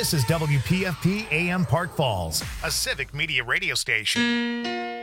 This is WPFP AM Park Falls, a civic media radio station.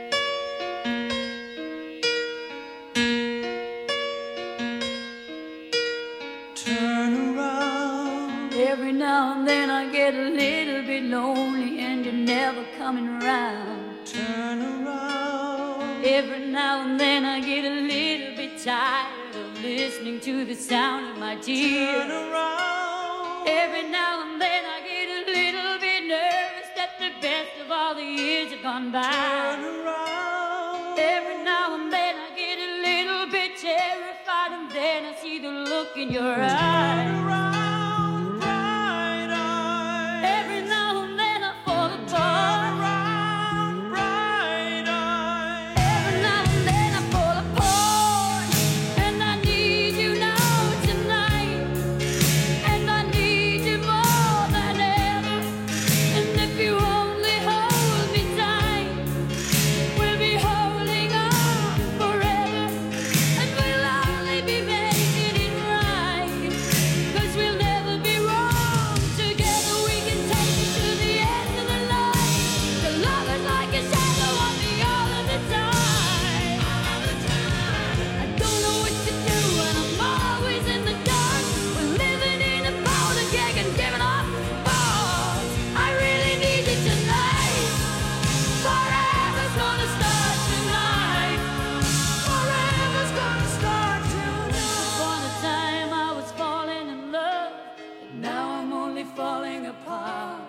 Turn around. Every now and then I get a little bit lonely and you're never coming around. Turn around. Every now and then I get a little bit tired of listening to the sound of my tears. Turn around. Every now and then I get a little bit nervous that the best of all the years have gone by. Turn around. Every now and then I get a little bit terrified, and then I see the look in your eyes. Turn around, bright eyes. Every now and then I fall apart. Turn around, bright eyes. Every now and then I fall apart, and I need you now tonight, and I need you more than ever. And if you only hold me tight, we'll be holding on forever, and we'll only be making it right, 'cause we'll never be wrong. Together we can take it to the end of the line. The love is like a shadow on me all of the time. I don't know what to do and I'm always in the dark. We're living in a powder keg and giving off balls. I really need you tonight. Forever's gonna start tonight. Forever's gonna start tonight. Upon a time I was falling in love, but now I'm only falling apart.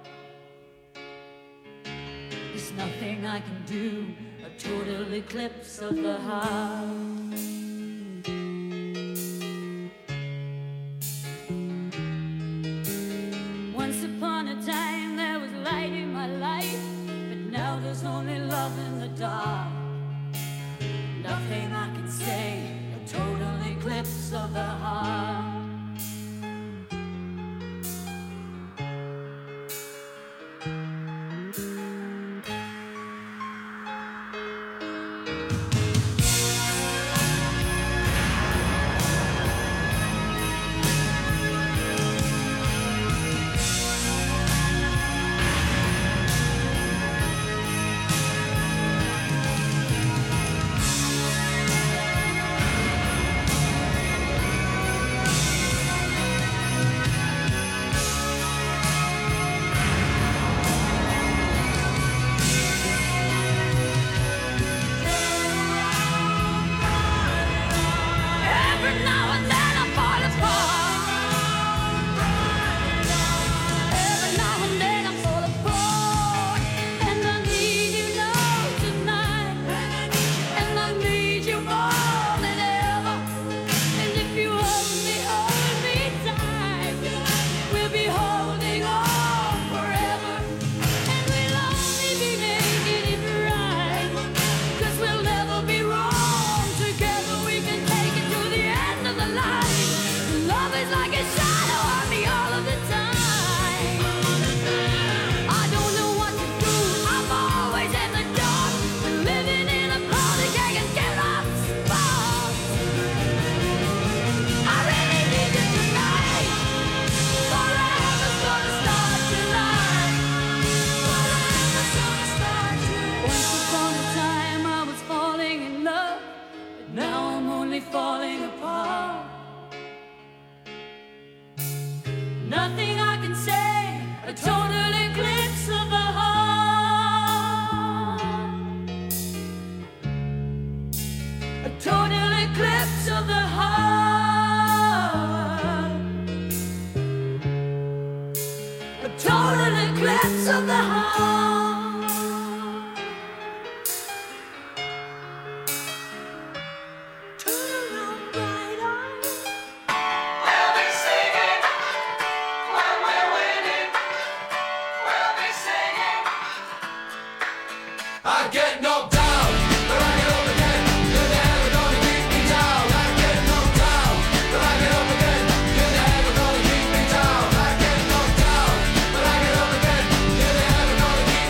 There's nothing I can do, a total eclipse of the heart. Once upon a time there was light in my life, but now there's only love in the dark. Nothing I can say, a total eclipse of the heart. Every now and then I fall apart. Every now and then I fall apart, and I need you now tonight, and I need you more than ever. And if you hold me tight, we'll be holding on forever, and we'll only be making it right, 'cause we'll never be wrong. Together we can take it to the end of the line. Love is like a shadow on me all of the time. I don't know what to do, I'm always in the dark. We're living in a powder keg and get off sparks. I really need you tonight. Forever's gonna start tonight. Forever's gonna start tonight. Once upon a time I was falling in love, but now I'm only falling apart. Nothing I can say, a total eclipse of the heart. A total eclipse of the heart. A total eclipse of the heart. Turn around, bright eyes. We'll be singing when we're winning. We'll be singing. I get knocked down, but I get up again. You're never gonna keep me down. I get knocked down, but I get up again. You're never gonna keep me down. I get knocked down, but I get up again. You're never gonna keep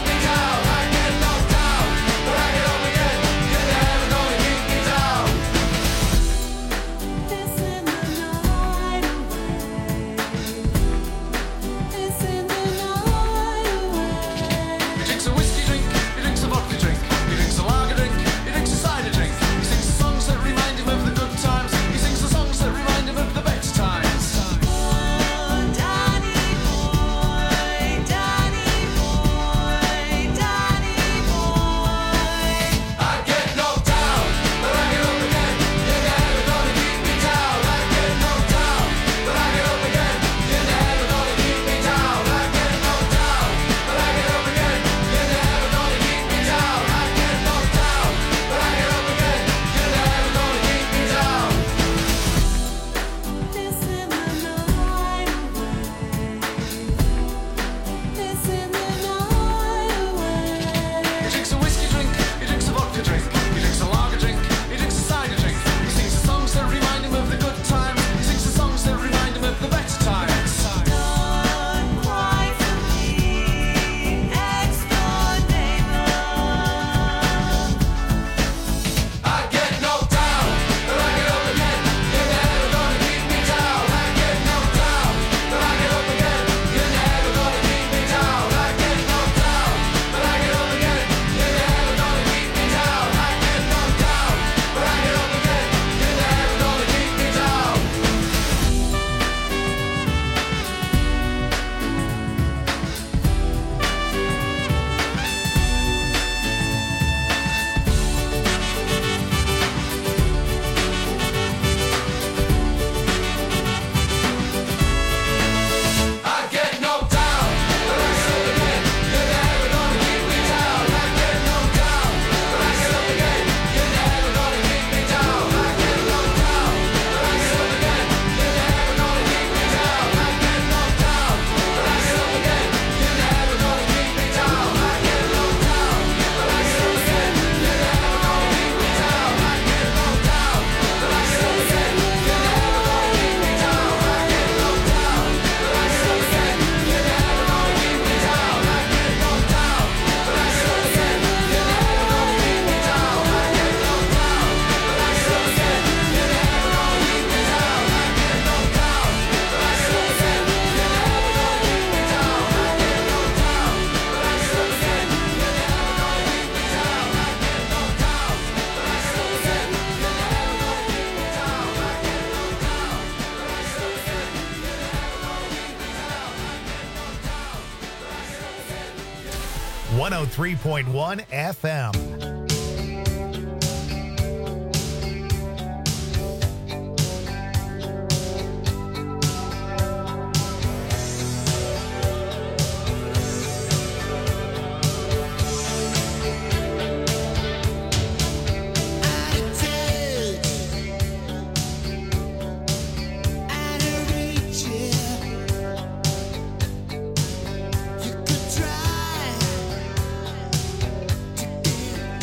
103.1 FM. You could try to get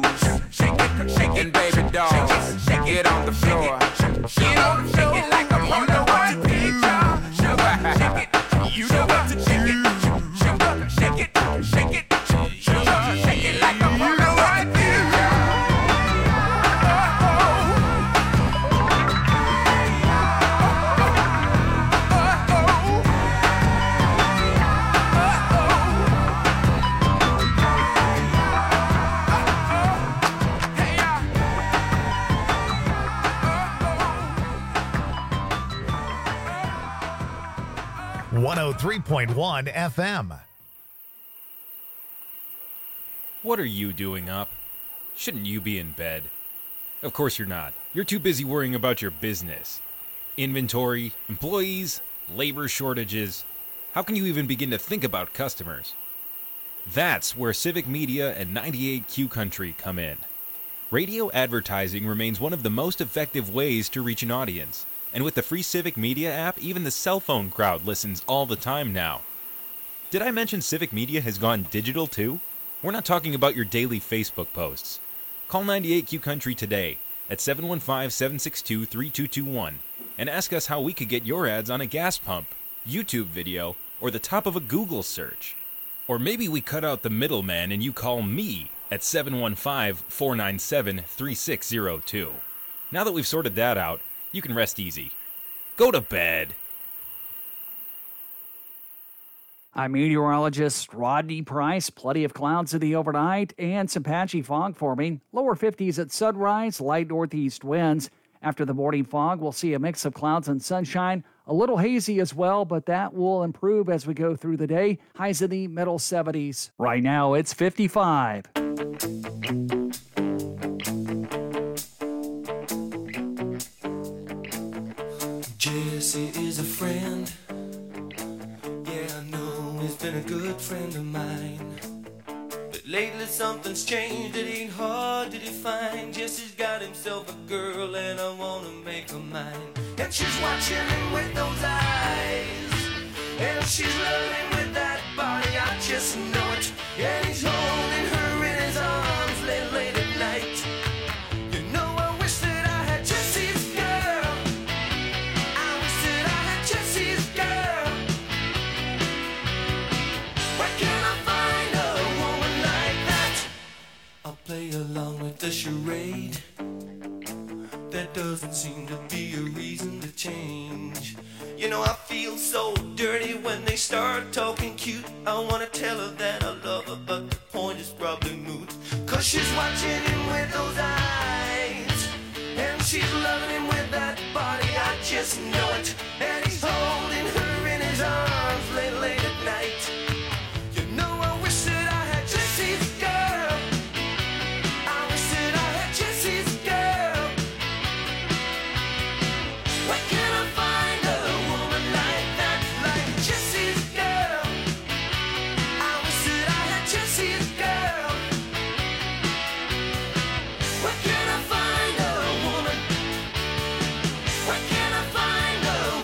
And baby dolls, get on the floor. Get on the floor. Shake it like a you know what to do. Sugar, shake it. You know what to do. Sugar, shake it, shake it. Sugar, shake it like a you know what to do. Hey, 103.1 FM. What are you doing up? Shouldn't you be in bed? Of course you're not. You're too busy worrying about your business. Inventory, employees, labor shortages. How can you even begin to think about customers? That's where Civic Media and 98Q Country come in. Radio advertising remains one of the most effective ways to reach an audience. And with the free Civic Media app, even the cell phone crowd listens all the time now. Did I mention Civic Media has gone digital too? We're not talking about your daily Facebook posts. Call 98Q Country today at 715-762-3221 and ask us how we could get your ads on a gas pump, YouTube video, or the top of a Google search. Or maybe we cut out the middleman and you call me at 715-497-3602. Now that we've sorted that out, you can rest easy. Go to bed. I'm meteorologist Rodney Price. Plenty of clouds in the overnight and some patchy fog forming. Lower 50s at sunrise, light northeast winds. After the morning fog, we'll see a mix of clouds and sunshine. A little hazy as well, but that will improve as we go through the day. Highs in the middle 70s. Right now, it's 55. Jesse is a friend. Yeah, I know he's been a good friend of mine. But lately something's changed, it ain't hard to define. Jesse's got himself a girl and I wanna make her mine. And she's watching him with those eyes, and she's loving with that body, I just know it. And he's holding her in his arms late at night. You know I wish that I had Jesse's girl. I wish that I had Jesse's girl. Where can I find a woman like that? I'll play along with the charade. There doesn't seem to be a reason to change. You know I feel so dirty when they start talking cute. I wanna tell her that I love her, but the point is probably moot. Cause she's watching him with those eyes, and she's loving him with that body, I just know it. And he's holding her in his arms late at night. You know I wish that I had Jesse's girl. I wish that I had Jesse's girl. Where can I find a woman like that, like Jesse's girl? I wish that I had Jesse's girl. Where can I find a woman? Where can I find a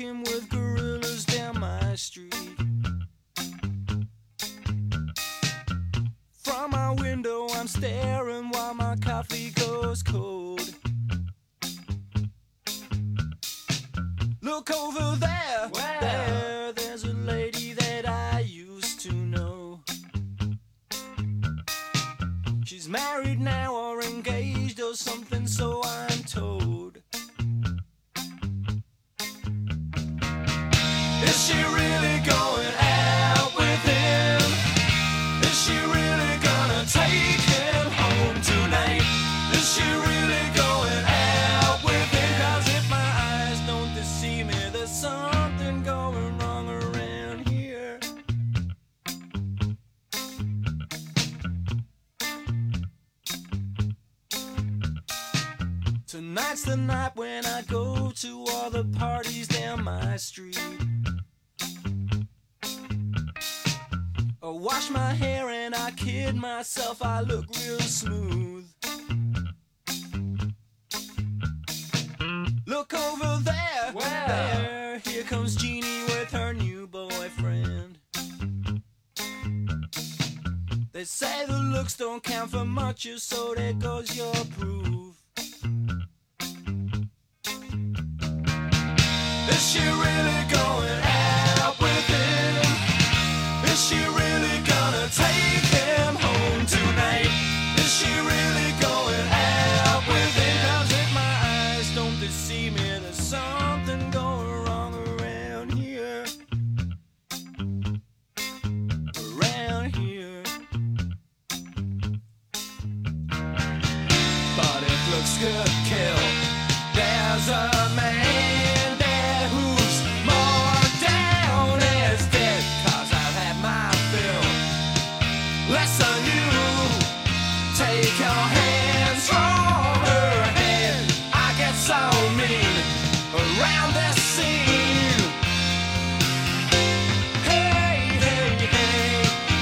walking with gorillas down my street. From my window I'm staring while my coffee goes cold. Look over there, there's a lady that I used to know. She's married now or engaged or something, so I'm told. Is she really going out with him? Is she really gonna take him home tonight? Is she really going out with him? 'Cause if my eyes don't deceive me, there's something going wrong around here. Tonight's the night when I go to all the parties down my street. I wash my hair and I kid myself, I look real smooth. Look over there, there, here comes Jeannie with her new boyfriend. They say the looks don't count for much, so there goes your proof. Is she really going out with him? Is she really gonna take him home tonight? Is she really going out with him? 'Cause if my eyes don't deceive me, there's something going wrong around here. Around here. But if looks could kill, there's a man there who's more down as dead. 'Cause I've had my fill. Less than you. Take your hands from her head. I get so mean around this scene. Hey, hey, hey.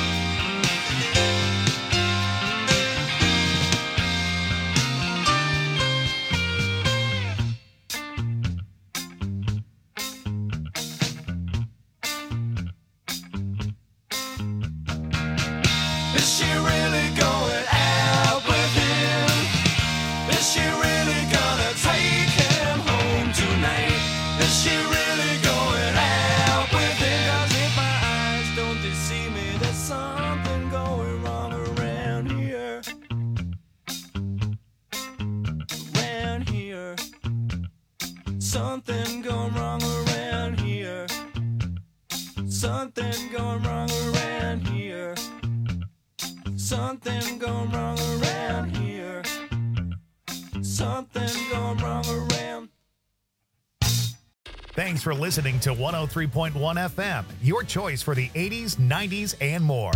Is she really going out with him? Is she really gonna take him home tonight? Is she really going out with him? 'Cause if my eyes don't deceive me, there's something going wrong around here. Around here. Something going wrong around here. Something going wrong around here. Something going wrong around here. Something going wrong around. Thanks for listening to 103.1 FM, your choice for the 80s, 90s, and more.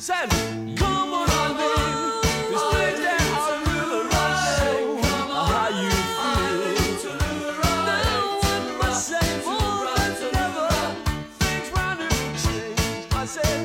Said, come on, darling. This thing that I really like. How you feel? Now what must say more than ever? Things round here will change. I said,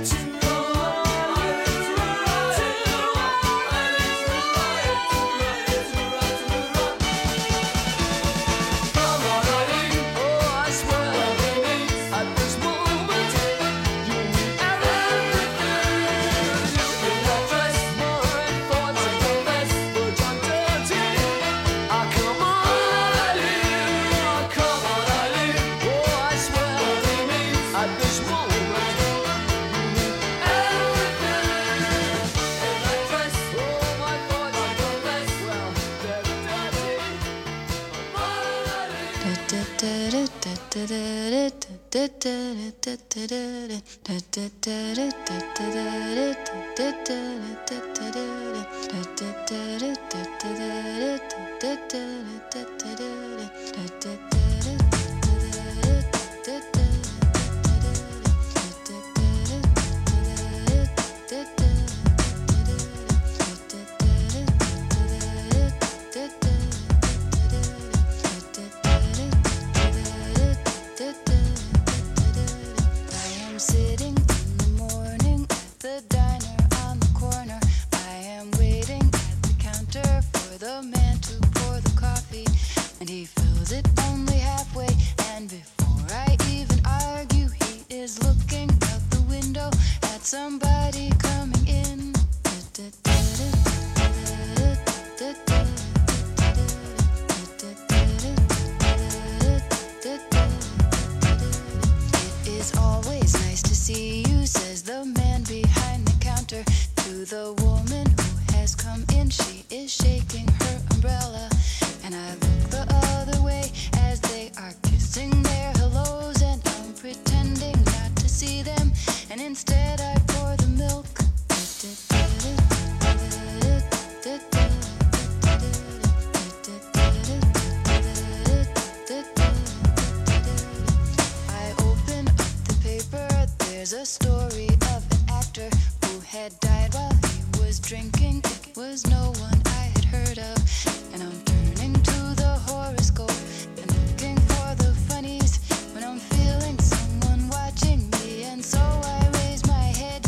Sitting in the morning at the diner on the corner. I am waiting at the counter for the man to pour the coffee, and he fills it only halfway. And before I even argue, he is looking out the window at somebody coming in. It is always nice to see you, says the man behind the counter to the woman who has come in. She is shaking her umbrella, and I look the other way as they are kissing their hellos, and I'm pretending not to see them, and instead I pour the milk. I open up the paper, there's a story of an actor who had died while he was drinking. It was no one I had heard of, and I'm turning to the horoscope and looking for the funnies when I'm feeling someone watching me, and so I raise my head.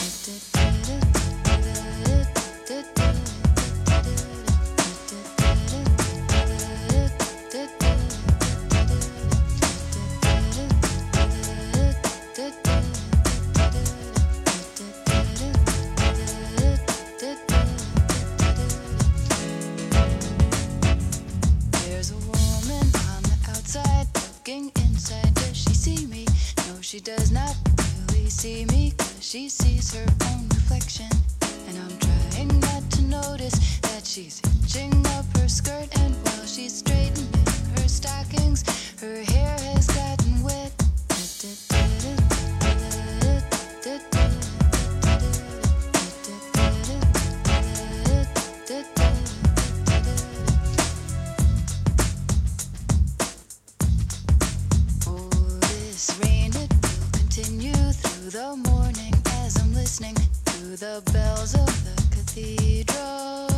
There's a woman on the outside looking inside. Does she see me? No, she does not really see me, 'cause she sees her own reflection. And I'm trying not to notice that she's hitching up her skirt, and while she's straightening her stockings, her hair has gotten wet. Oh, this rain, it will continue through the morning as I'm listening to the bells of the cathedral.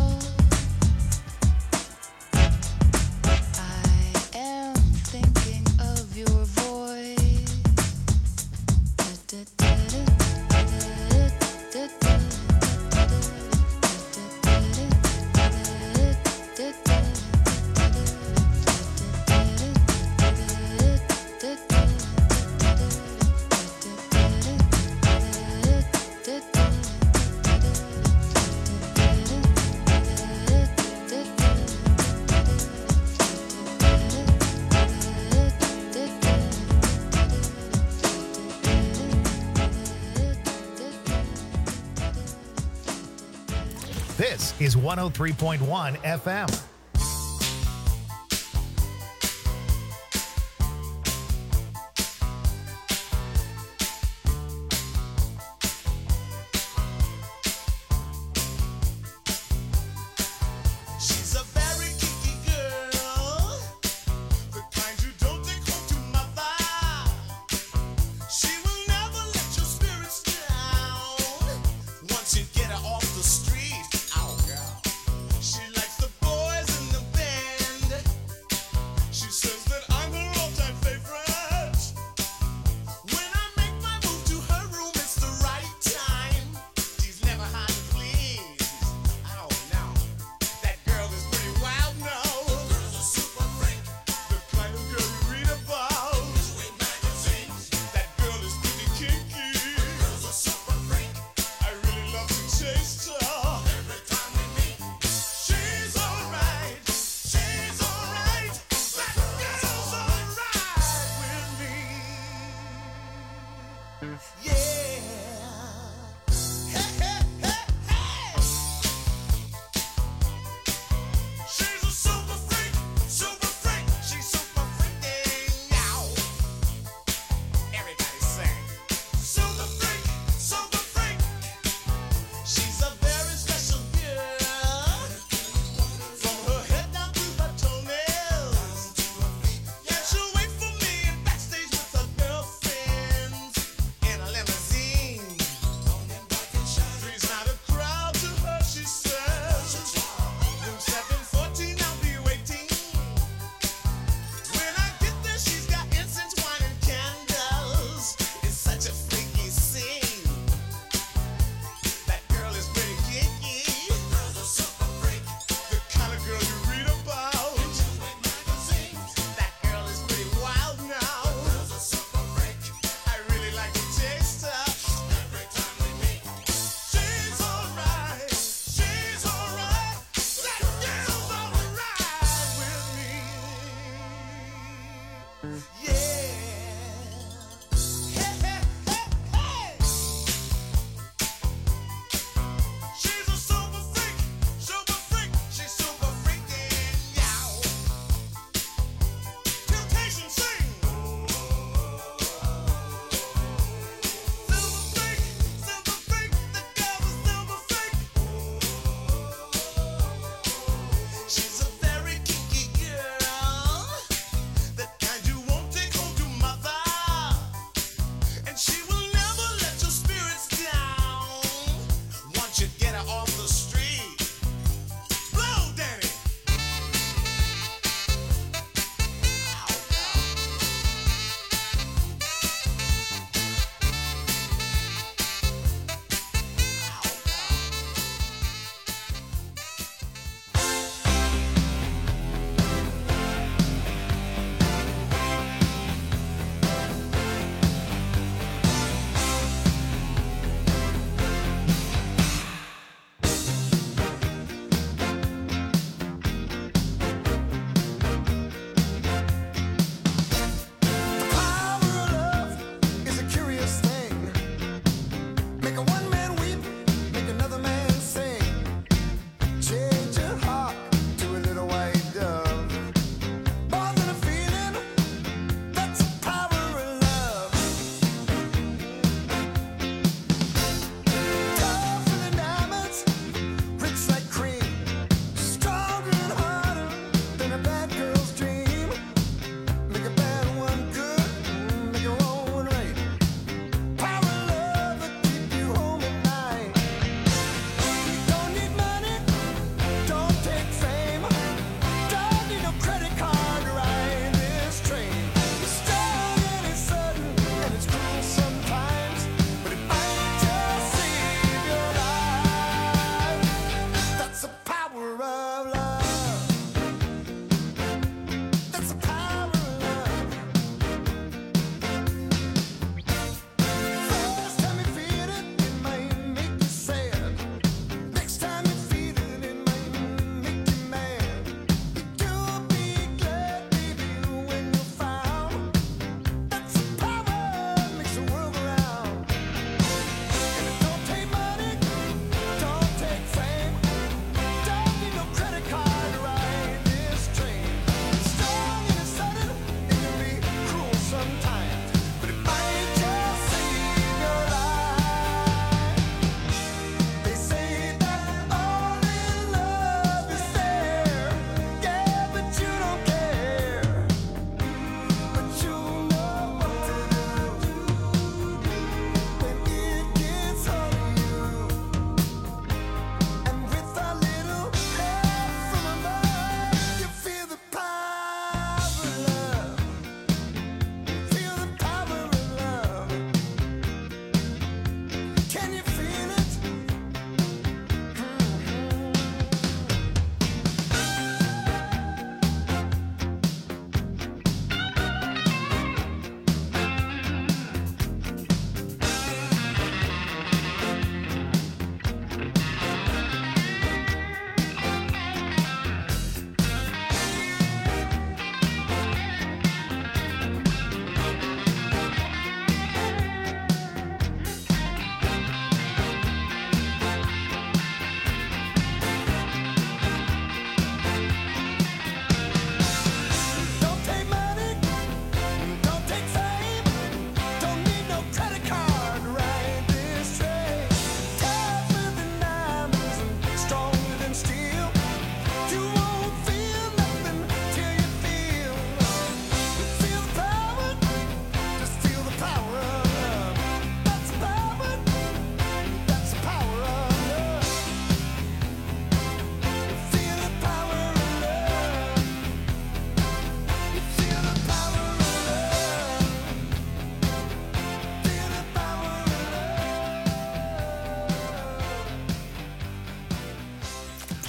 I am thinking of your voice. This is 103.1 FM. She's a very kinky girl, the kind you don't take home to mother. She will never let your spirits down.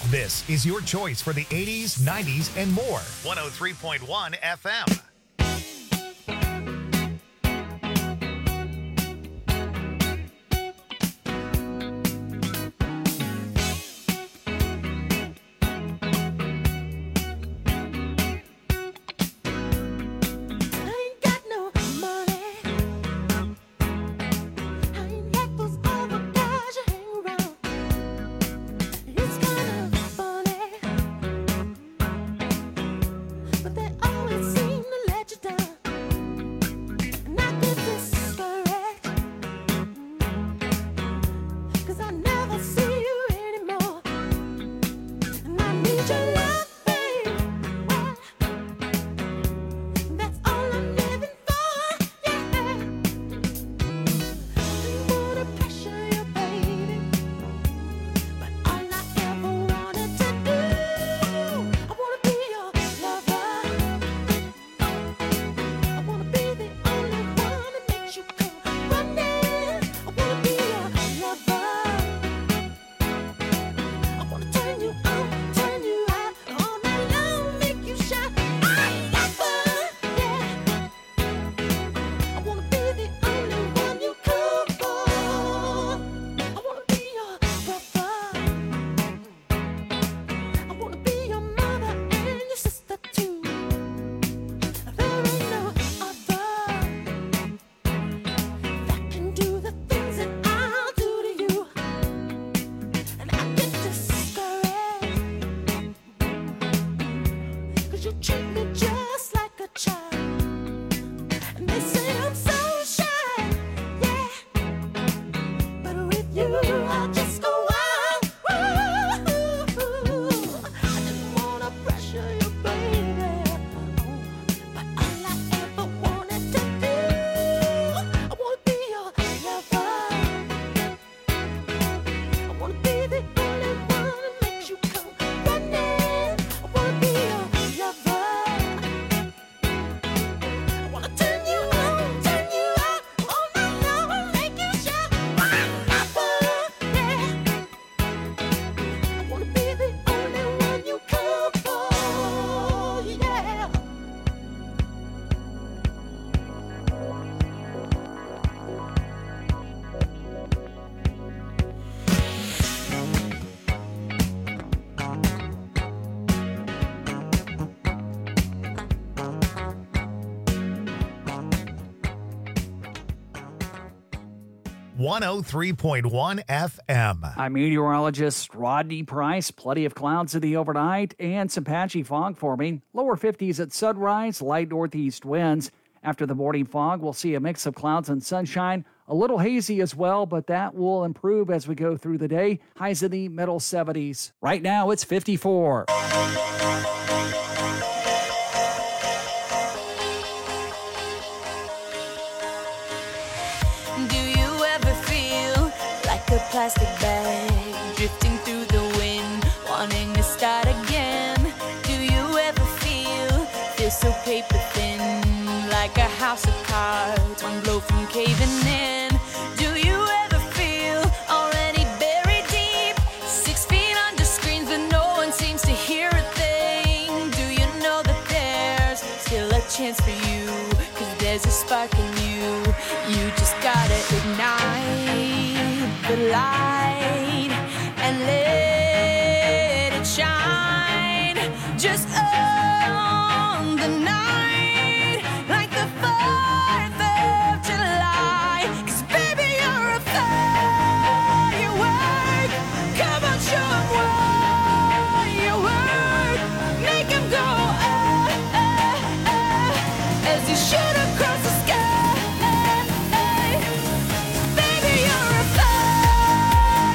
This is your choice for the 80s, 90s, and more. 103.1 FM. I ain't got no money. I ain't like those other guys you hang around. It's kind of funny, but they always seem to let you down. And I get discouraged, 'cause I never see you anymore. And I need your love, babe. That's all I'm living for, yeah. Didn't wanna pressure you, baby, but all I ever wanted to do, I wanna be your lover. I wanna be the only one that makes you come running. I wanna be your lover. I wanna turn you on, turn you out, all night long, make you shine. I'm lover, yeah. I wanna be the only one you come for. I wanna be your brother. I wanna be your mother and your sister too. There ain't no other that can do the things that I'll do to you. And I get discouraged, 'cause you treat me just like a child. And they say I'm so shy, yeah. But with you, I'll just go wild. I didn't wanna pressure you, baby. But all I ever wanted to do, I wanna be your lover. I wanna be the only one that makes you come running. I wanna be your lover. I wanna turn you on, turn you out, all night long, make you shine. I'm lover, yeah. I wanna be the only one you come for, yeah. 103.1 FM. I'm meteorologist Rodney Price. Plenty of clouds in the overnight and some patchy fog forming. Lower 50s at sunrise, light northeast winds. After the morning fog, we'll see a mix of clouds and sunshine. A little hazy as well, but that will improve as we go through the day. Highs in the middle 70s. Right now, it's 54. Do you ever feel like a plastic bag drifting through the wind, wanting to start again? Do you ever feel so paper thin, like a house of cards, one blow from caving in? Do you ever feel already buried deep, 6 feet under screens, but no one seems to hear a thing? Do you know that there's still a chance for you? 'Cause there's a spark in you. You just gotta ignite the light and let it shine. Just on the night, like the 4th of July. 'Cause baby, you're a firework. Come on, show 'em what you work. Make 'em go, as you shoot across the sky. Baby, you're a firework.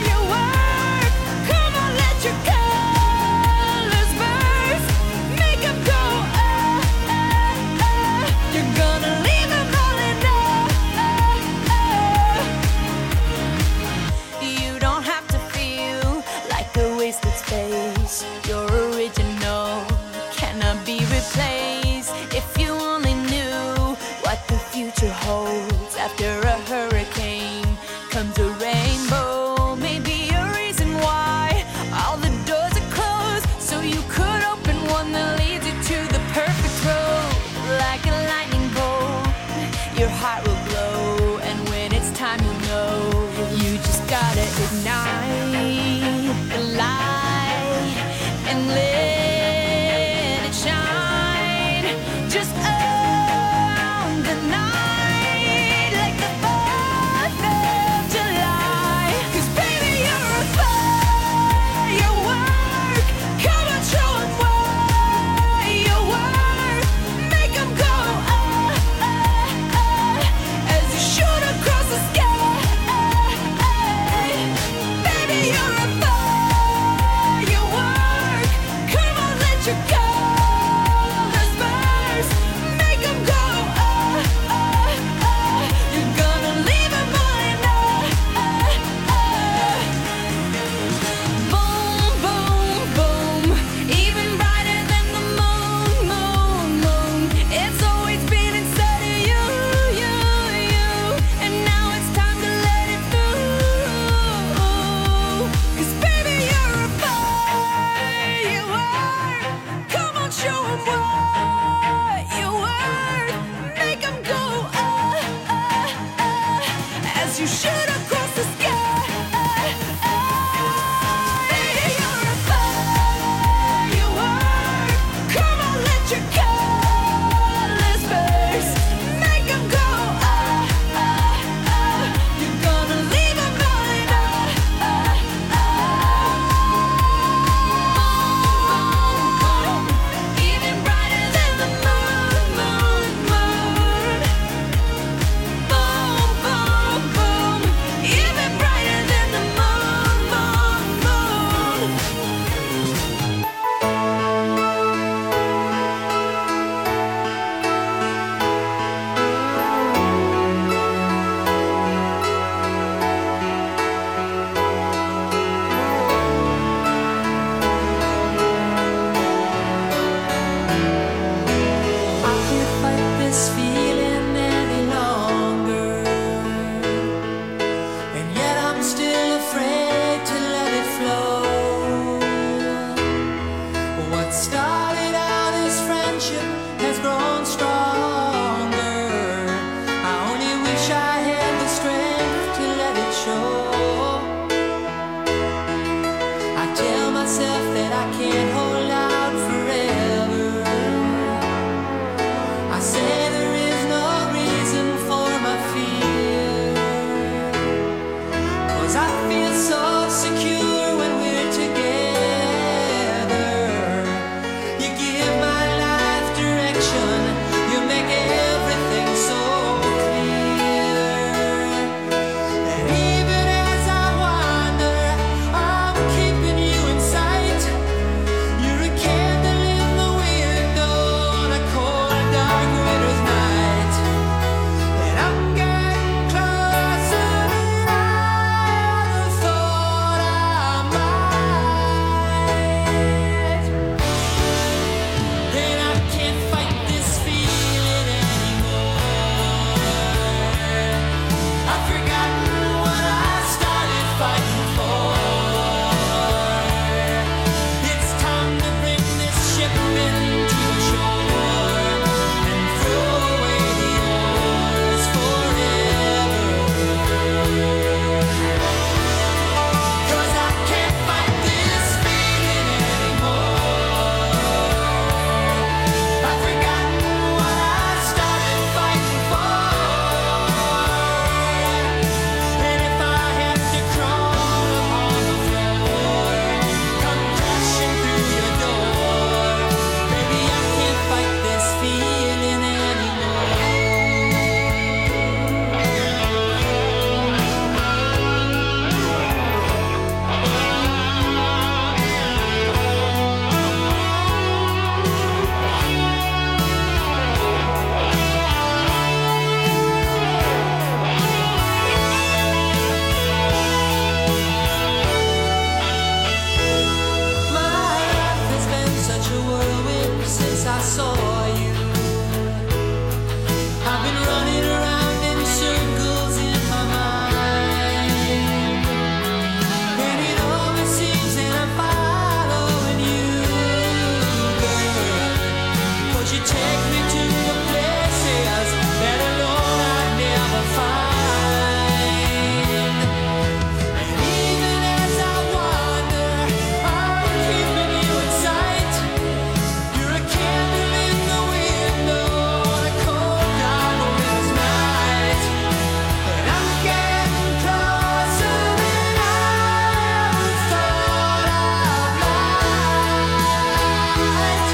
myself that I can't hold out forever. I say there is no reason for my fear, 'cause I feel so secure when we're together. You give my life direction, you make everything so clear. And even as I wander, I'm keeping you in sight. You're a candle in the window on a cold, dark winter's night. And I'm getting closer than I ever thought I might. And I can't fight this feeling anymore. I've forgotten what I started fighting for. It's time to bring this ship into the shore and throw away the oars forever. 'Cause I can't fight this feeling anymore. I've forgotten what I started fighting for. And if I have to crawl upon the floor, come crashing through your door, baby, I can't fight this feeling anymore. My life has been such a whirlwind since I saw you. I've been running around in circles in my mind, and it always seems that I'm following you, girl. 'Cause you take me to the places that alone I'd never find. And even as I wander, I'm keeping you in sight. You're a candle in the window on a cold, dark winter's night. And I'm getting closer than I ever thought I might.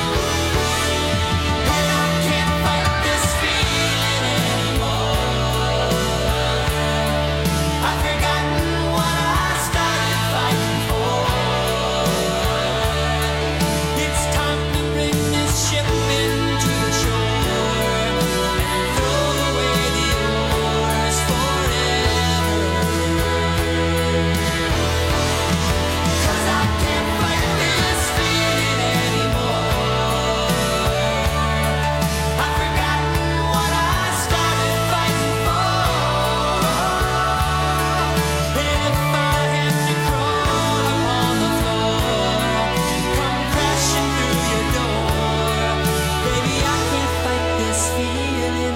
And I can't fight this feeling anymore. I've forgotten what I started fighting for. It's time to bring this ship into the shore and throw away the oars forever. 'Cause I can't fight this feeling anymore. I've forgotten what I started fighting for. And if I have to crawl upon the floor, come crashing through your door, baby, I can't fight this feeling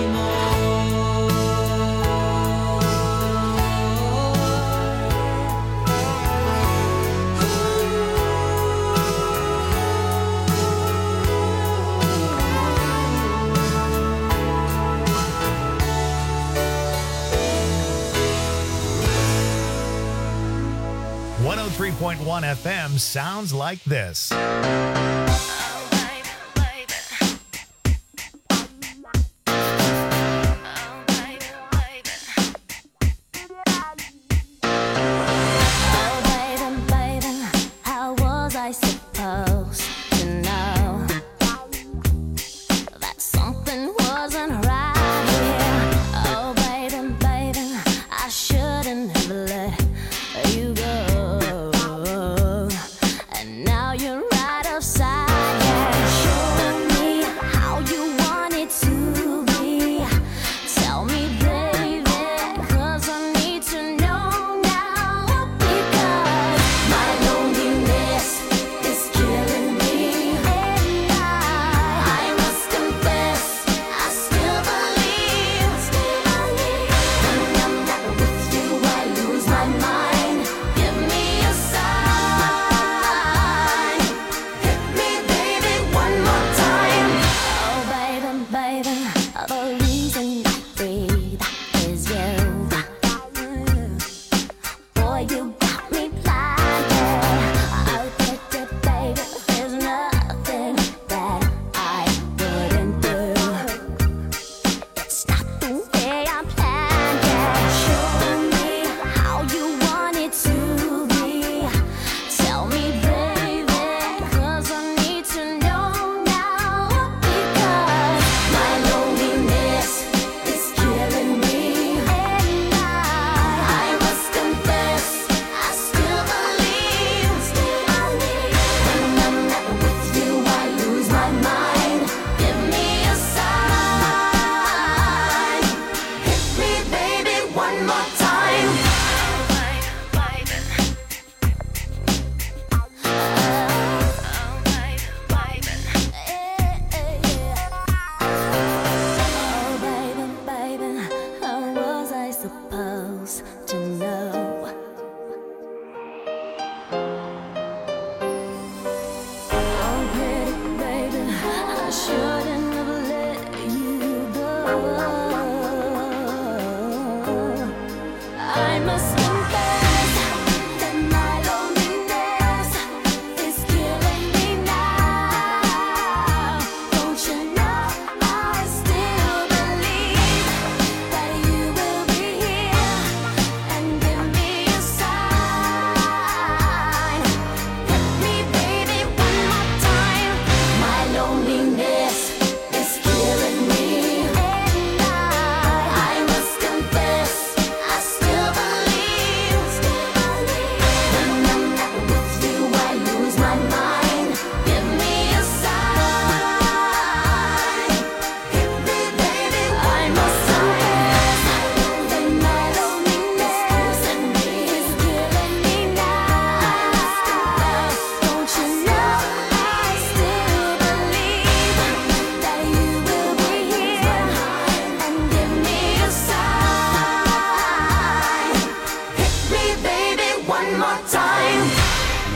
anymore. 103.1 FM sounds like this. Oh, baby, baby, how was I supposed to know that something wasn't right here? Oh, baby, baby, I shouldn't have let you go. And now you're right upside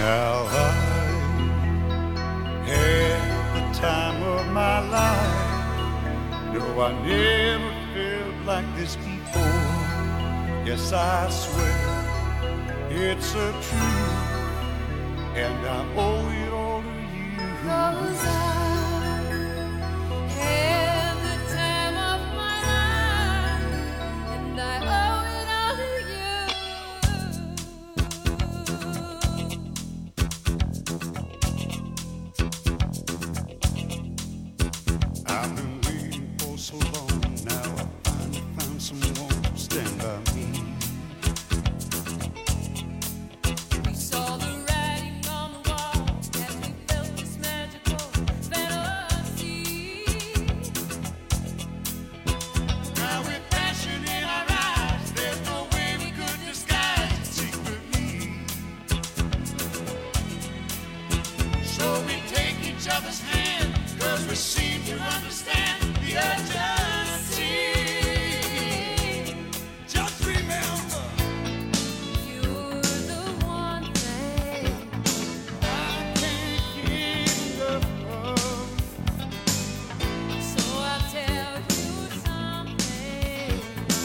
Now I had the time of my life. No, I never felt like this before. Yes, I swear it's a truth, and I owe it all to you. 'Cause I had the time of my life, and I owe it all to you. I've been waiting for so long. Now I finally found someone to stand by me. We saw the writing on the wall as we felt this magical fantasy. Now with passion in our eyes, there's no way we could disguise it secretly. So we take each other's hand, 'cause we seem to understand the urgency. Just remember, You're the one thing I can't get enough of. So I'll tell you something.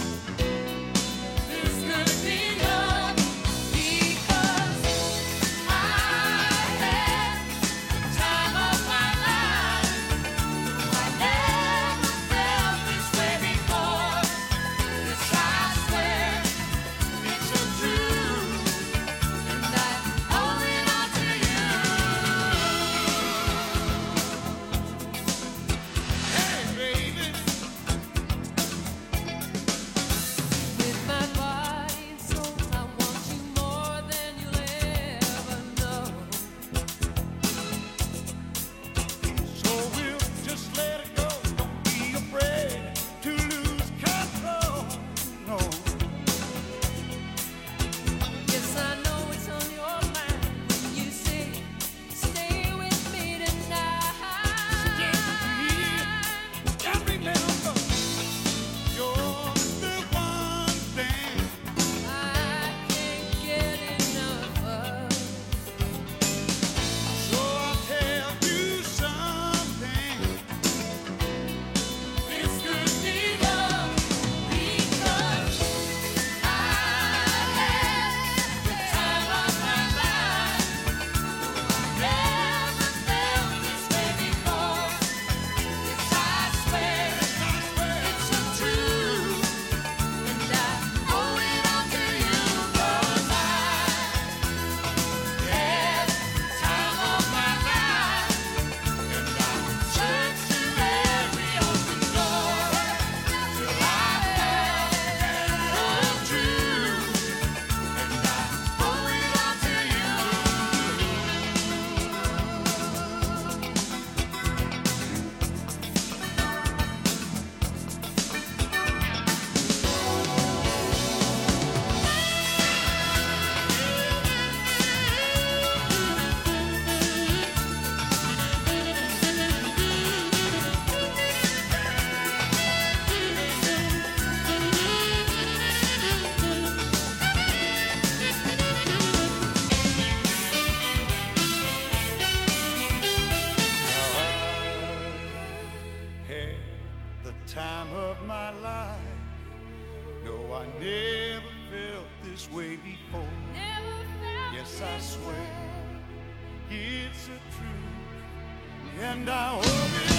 This could be love because I had the time of my life. I never felt this way before. Yes, I swear it's a truth, and I owe it all to you. Hey, baby. With my body and soul, I want you more than you'll ever know. So we'll just let it go. Don't be afraid to lose control. No. Yes, I know it's on your mind when you say, stay with me tonight. And remember, you're the one thing I can't get enough of. So I'll tell you something. This could be love because I had the time of my life. Never felt this way before. Yes, I swear it's a truth, and I owe it all to you. 'Cause I had the time of my life, and I turn to every open door till I found the truth, and I owe it all to you. Had the time of my life. No, I never felt this way before. Never felt Yes, I swear it's a truth, and I hope it